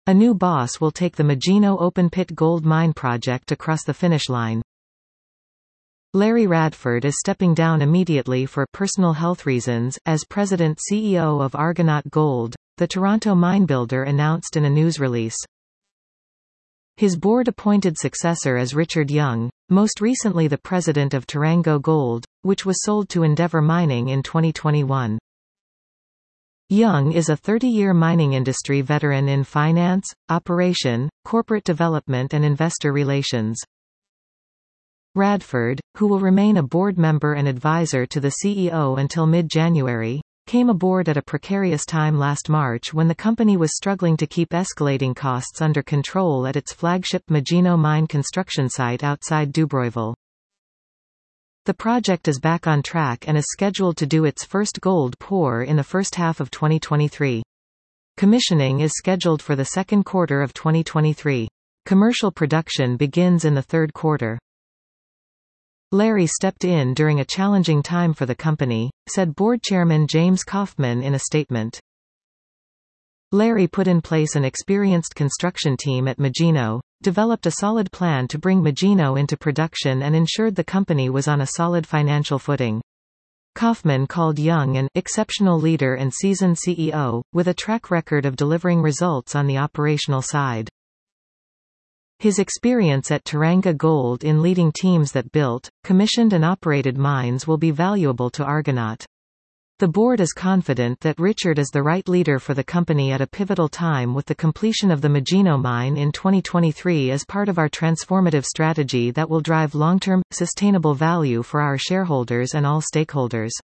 A new boss will take the Magino open-pit gold mine project across the finish line. Larry Radford is stepping down immediately for personal health reasons, as President-CEO of Argonaut Gold, the Toronto minebuilder announced in a news release. His board-appointed successor is Richard Young, most recently the president of Tarango Gold, which was sold to Endeavour Mining in 2021. Young is a 30-year mining industry veteran in finance, operation, corporate development and investor relations. Radford, who will remain a board member and advisor to the CEO until mid-January, came aboard at a precarious time last March when the company was struggling to keep escalating costs under control at its flagship Magino mine construction site outside Dubroyville. The project is back on track and is scheduled to do its first gold pour in the first half of 2023. Commissioning is scheduled for the second quarter of 2023. Commercial production begins in the third quarter. Larry stepped in during a challenging time for the company, said board chairman James Kaufman in a statement. Larry put in place an experienced construction team at Magino, developed a solid plan to bring Magino into production and ensured the company was on a solid financial footing. Kaufman called Young an exceptional leader and seasoned CEO, with a track record of delivering results on the operational side. His experience at Tarango Gold in leading teams that built, commissioned and operated mines will be valuable to Argonaut. The board is confident that Richard is the right leader for the company at a pivotal time with the completion of the Magino mine in 2023 as part of our transformative strategy that will drive long-term, sustainable value for our shareholders and all stakeholders.